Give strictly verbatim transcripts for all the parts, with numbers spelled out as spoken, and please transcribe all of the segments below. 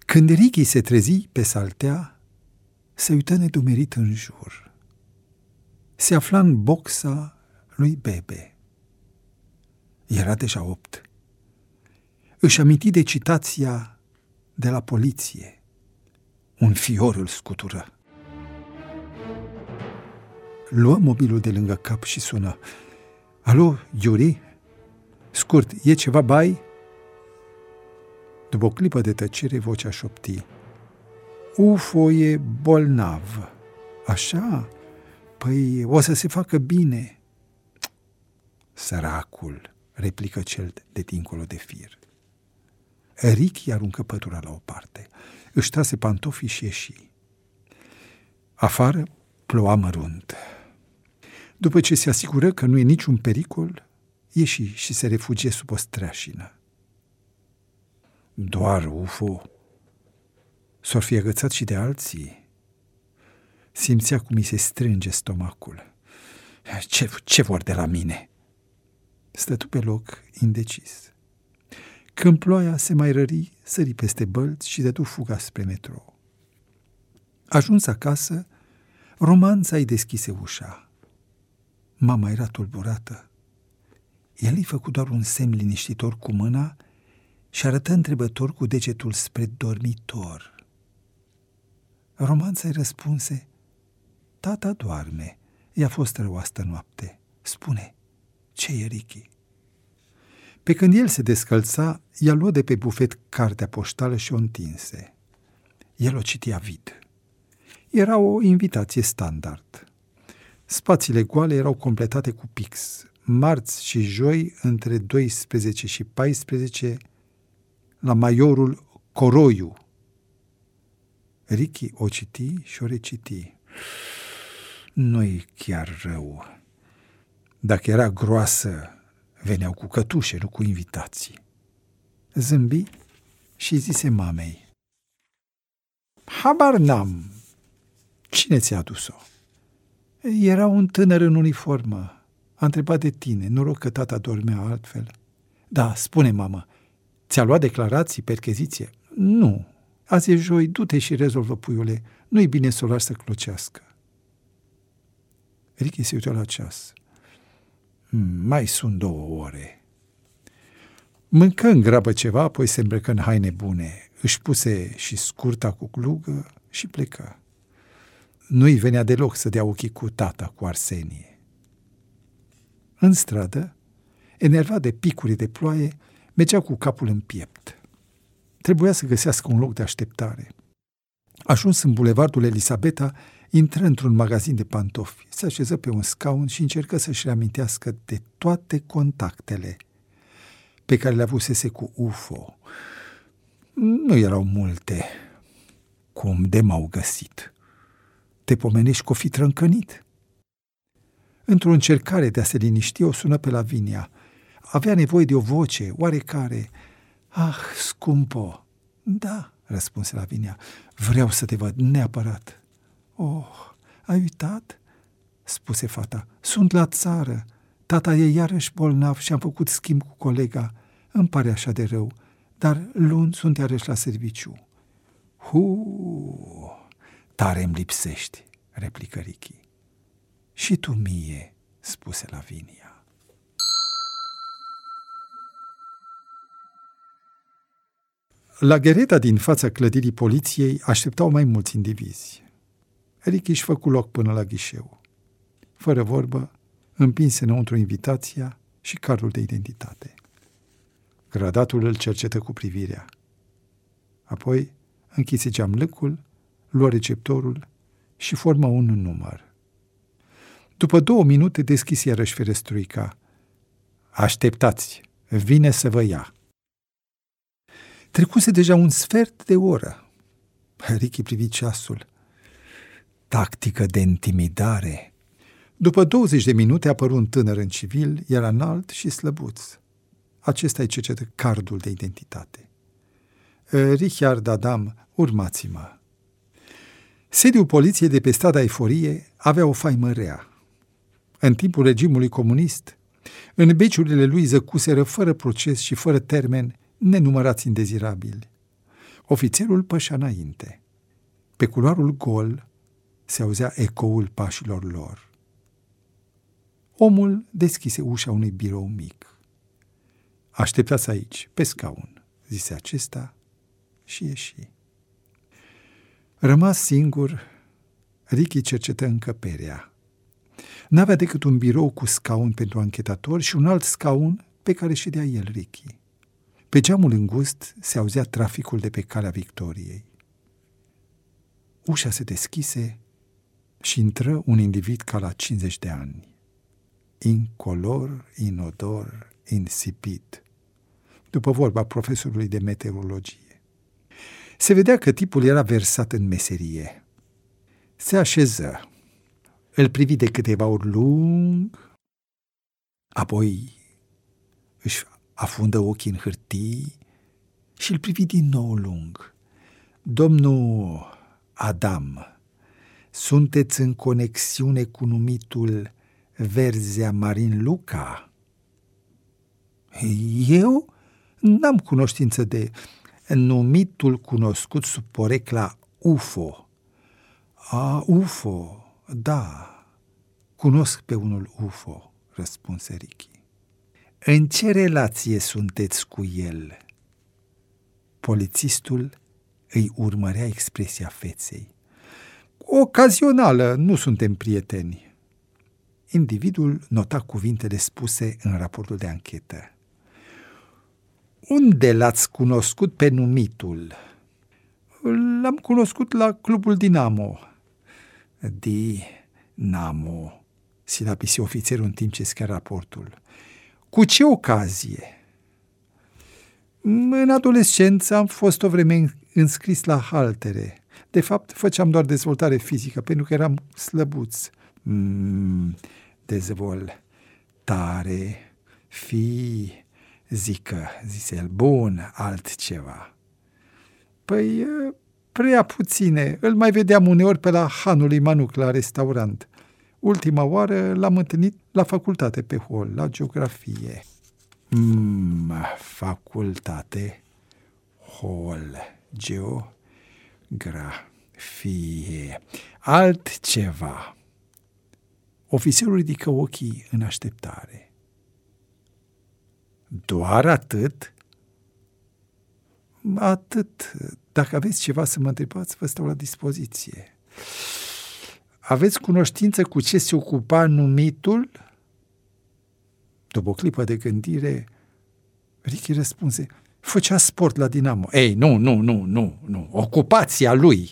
Când Ricky se trezi pe saltea, se uită nedumerit în jur. Se afla în boxa lui Bebe. Era deja opt. Își aminti de citația de la poliție. Un fior îl scutură. Luă mobilul de lângă cap și sună. Alo, Yuri? Scurt, e ceva, bai? După o clipă de tăcere, vocea șopti. U F O e bolnav. Așa? Păi o să se facă bine. Săracul, replică cel de dincolo de fir. Ricky aruncă pătura la o parte. Își trase pantofii și ieși. Afară ploua mărunt. După ce se asigură că nu e niciun pericol, ieși și se refugie sub o streașină. Doar U F O. S-or fi agățat și de alții. Simțea cum îi se strânge stomacul. Ce, ce vor de la mine? Stătu pe loc, indecis. Când ploaia se mai rări, sări peste bălți și dădu fuga spre metrou. Ajuns acasă, Romanța îi deschise ușa. Mama era tulburată. El îi făcu doar un semn liniștitor cu mâna și arătă întrebător cu degetul spre dormitor. Romanța îi răspunse, tata doarme, i-a fost rău astă noapte. Spune, ce e, Ricky? Pe când el se descălța, ea luă de pe bufet cartea poștală și o întinse. El o citi avid. Era o invitație standard. Spațiile goale erau completate cu pix. Marți și joi, între douăsprezece și paisprezece, la Maiorul Coroiu. Ricky o citi și o reciti. Nu-i chiar rău. Dacă era groasă, veneau cu cătușe, nu cu invitații. Zâmbi și zise mamei. Habar n-am. Cine ți-a adus-o? Era un tânăr în uniformă. A întrebat de tine. Noroc că tata dormea altfel. Da, spune, mamă, ți-a luat declarații, percheziție? Nu. Azi e joi, du-te și rezolvă, puiule. Nu-i bine să o lași să clocească. Ricky se uită la ceas. Mai sunt două ore. Mâncă în grabă ceva, apoi se îmbrăcă în haine bune. Își puse și scurta cu glugă și plecă. Nu-i venea deloc să dea ochii cu tata, cu Arsenie. În stradă, enervat de picuri de ploaie, mergea cu capul în piept. Trebuia să găsească un loc de așteptare. Ajuns în bulevardul Elisabeta, intră într-un magazin de pantofi, se așeză pe un scaun și încercă să-și reamintească de toate contactele pe care le avusese cu U F O. Nu erau multe. Cum de m-au găsit? Te pomenești că o fi trâncănit? Într-o încercare de a se liniști, o sună pe Lavinia. Avea nevoie de o voce oarecare. Ah, scumpo! Da, răspunse Lavinia. Vreau să te văd neapărat. Oh, ai uitat? Spuse fata. Sunt la țară. Tata e iarăși bolnav și am făcut schimb cu colega. Îmi pare așa de rău, dar luni sunt iarăși la serviciu. Hu, tare îmi lipsești, replică Ricky. Și tu mie, spuse Lavinia. La ghereta din fața clădirii poliției așteptau mai mulți indivizi. Ricky își făcu loc până la ghișeu. Fără vorbă, împinse înăuntru invitația și cardul de identitate. Gradatul îl cercetă cu privirea. Apoi închise geamlăcul, luă receptorul și formă un număr. După două minute deschise iarăși ferestruica. Așteptați, vine să vă ia. Trecuse deja un sfert de oră. Ricky privi ceasul. Tactică de intimidare. După douăzeci de minute apăru un tânăr în civil, era înalt și slăbuț. Acesta-i cercetă cardul de identitate. Richard Adam, urmați-mă. Sediul poliției de pe strada Eforie avea o faimă rea. În timpul regimului comunist, în beciurile lui zăcuseră fără proces și fără termen nenumărați indezirabili. Ofițerul pășea înainte. Pe culoarul gol se auzea ecoul pașilor lor. Omul deschise ușa unui birou mic. Așteptați aici, pe scaun, zise acesta și ieși. Rămas singur, Ricky cercetă încăperea. N-avea decât un birou cu scaun pentru anchetator și un alt scaun pe care ședea el, Ricky. Pe geamul îngust se auzea traficul de pe Calea Victoriei. Ușa se deschise și intră un individ ca la cincizeci de ani. Incolor, inodor, insipid, după vorba profesorului de meteorologie. Se vedea că tipul era versat în meserie. Se așeză, îl privi de câteva ori lung, apoi își afundă ochii în hârtii și îl privi din nou lung. Domnul Adam, sunteți în conexiune cu numitul Verzea Marin Luca? Eu n-am cunoștință de numitul cunoscut sub porecla U F O. A, U F O, da, cunosc pe unul U F O, răspunse Ricky. În ce relație sunteți cu el? Polițistul îi urmărea expresia feței. Ocazională, nu suntem prieteni. Individul nota cuvintele spuse în raportul de anchetă. Unde l-ați cunoscut pe numitul? L-am cunoscut la clubul Dinamo. Dinamo, silabise ofițerul în timp ce scria raportul. Cu ce ocazie? În adolescență am fost o vreme înscris la haltere. De fapt, făceam doar dezvoltare fizică, pentru că eram slăbuț. Mm, dezvoltare fizică, zise el. Bun, altceva. Păi, prea puține. Îl mai vedeam uneori pe la Hanul lui Manuc, la restaurant. Ultima oară l-am întâlnit la facultate pe hol, la geografie. Mm, facultate, hol, geografie. Altceva. Ofițerul ridică ochii în așteptare. Doar atât? Atât. Dacă aveți ceva să mă întrebați, vă stau la dispoziție. Aveți cunoștință cu ce se ocupa numitul? După o clipă de gândire, Ricky răspunse, făcea sport la Dinamo. Ei, nu, nu, nu, nu, nu, ocupația lui.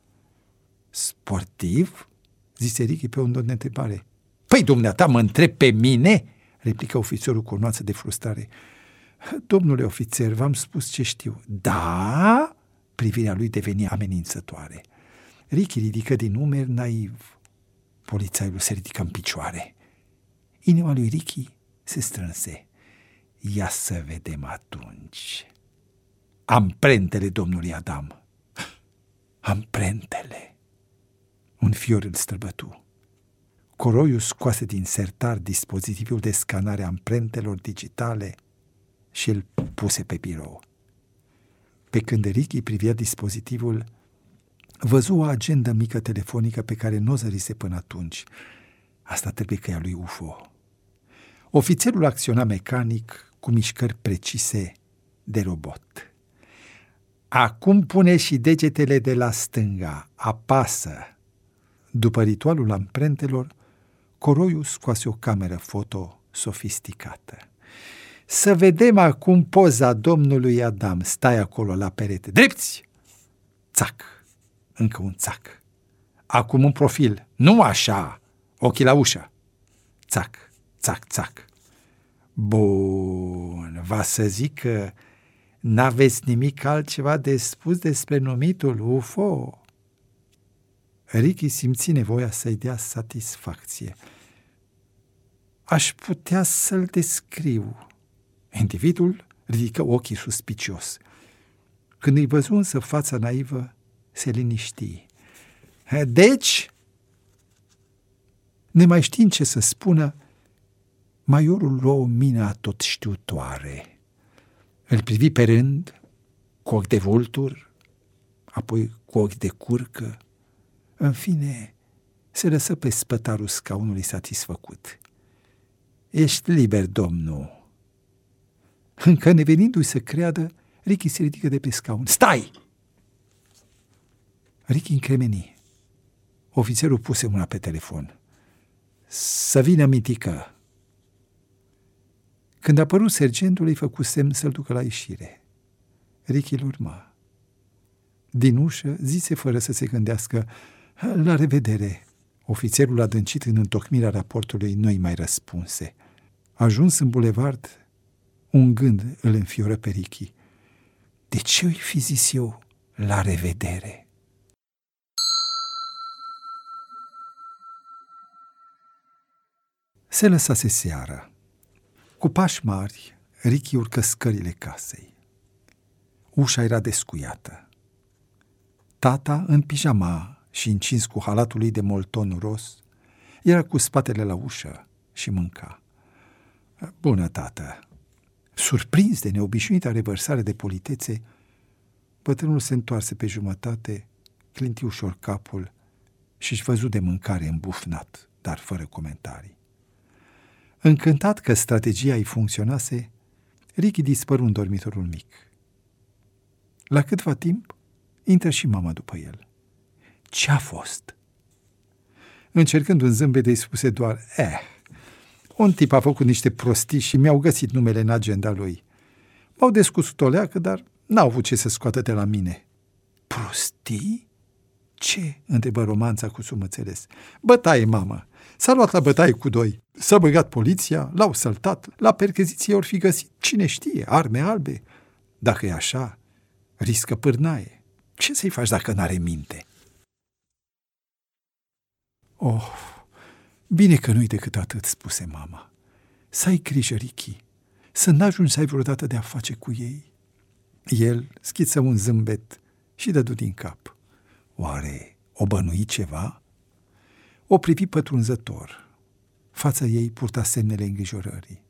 Sportiv? Zise Ricky pe un don de întrebare. Păi, dumneata, mă întreb pe mine? Replică ofițerul cu o nuanță de frustrare. Domnule ofițer, v-am spus ce știu. Da? Privirea lui deveni amenințătoare. Ricky ridică din umeri naiv. Polițaiul se ridică în picioare. Inima lui Ricky se strânse. Ia să vedem atunci. Amprentele domnului Adam. Amprentele. Un fior îl străbătu. Coroiul scoase din sertar dispozitivul de scanare a amprentelor digitale și îl puse pe birou. Pe când Ricky privea dispozitivul, văzu o agendă mică telefonică pe care nu o zărise până atunci. Asta trebuie că e a lui U F O. Ofițerul acționa mecanic cu mișcări precise de robot. Acum pune și degetele de la stânga, apasă. După ritualul amprentelor, Coroiu scoase o cameră foto sofisticată. Să vedem acum poza domnului Adam. Stai acolo la perete. Drepți! Țac! Încă un țac. Acum un profil. Nu așa! Ochii la ușă. Țac, țac, țac. Bun, va să zic că n-aveți nimic altceva de spus despre numitul U F O. Ricky simți nevoia să-i dea satisfacție. Aș putea să-l descriu. Individul ridică ochii suspicios. Când îi văzu însă fața naivă, se liniști. Deci, nemai știind ce să spună, maiorul luă o mină atotștiutoare. Îl privi pe rând, cu ochi de vultur, apoi cu ochi de curcă. În fine, se lăsă pe spătarul scaunului satisfăcut. Ești liber, domnul. Încă nevenindu-i să creadă, Ricky se ridică de pe scaun. Stai! Ricky încremeni. Ofițerul puse mâna pe telefon. Să vină mitică. Când a apărut sergentul, îi făcu semn să-l ducă la ieșire. Ricky îl urma. Din ușă zise fără să se gândească, la revedere. Ofițerul adâncit în întocmirea raportului nu-i mai răspunse. Ajuns în bulevard, un gând îl înfioră pe Ricky. De ce îi fi zis eu la revedere? Se lăsase seara. Cu pași mari, Ricky urcă scările casei. Ușa era descuiată. Tata, în pijama și încins cu halatul lui de molton ros, era cu spatele la ușă și mânca. Bună, tată! Surprins de neobișnuita revărsare de politețe, bătrânul se întoarse pe jumătate, clinti ușor capul și-și văzu de mâncare îmbufnat, dar fără comentarii. Încântat că strategia îi funcționase, Ricky dispăru în dormitorul mic. La câtva timp, intră și mama după el. Ce-a fost? Încercând un zâmbet, îi spuse doar, eh, un tip a făcut niște prostii și mi-au găsit numele în agenda lui. M-au descusut o leacă, dar n-au avut ce să scoată de la mine. Prostii? Ce? Întrebă Romanța cu sumățeles. Bătaie, mamă. S-a luat la bătaie cu doi. S-a băgat poliția, l-au săltat, la percheziție ori fi găsit, cine știe, arme albe. Dacă e așa, riscă pârnaie. Ce să-i faci dacă n-are minte? Oh, bine că nu-i decât atât, spuse mama. Să ai grijă, Ricky, să n-ajungi să ai vreodată de a face cu ei. El schiță un zâmbet și dădu din cap. Oare o bănui ceva? O privi pătrunzător. Fața ei purta semnele îngrijorării.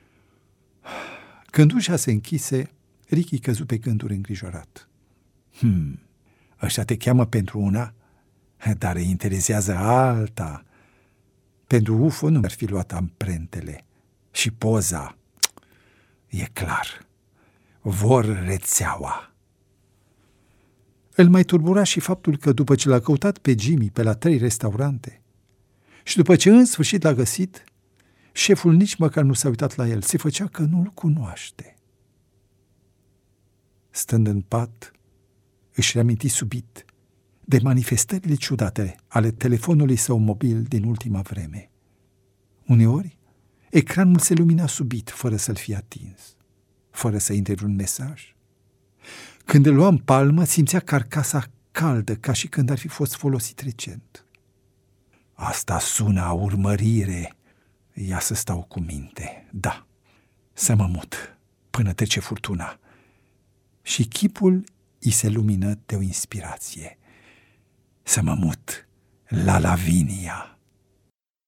Când ușa se închise, Ricky căzu pe gânduri îngrijorat. Hmm, ăștia te cheamă pentru una, dar îi interesează alta. Pentru U F O nu ar fi luat amprentele. Și poza, e clar, vor rețeaua. Îl mai turbura și faptul că după ce l-a căutat pe Jimmy pe la trei restaurante și după ce în sfârșit l-a găsit, șeful nici măcar nu s-a uitat la el, se făcea că nu-l cunoaște. Stând în pat, își reaminti subit de manifestările ciudate ale telefonului său mobil din ultima vreme. Uneori, ecranul se lumina subit, fără să-l fie atins, fără să intre vreun mesaj. Când îl lua în palmă, simțea carcasa caldă, ca și când ar fi fost folosit recent. Asta sună a urmărire. Ia să stau cu minte. Da, să mă mut până trece furtuna. Și chipul îi se lumină de o inspirație. Să mă mut la Lavinia.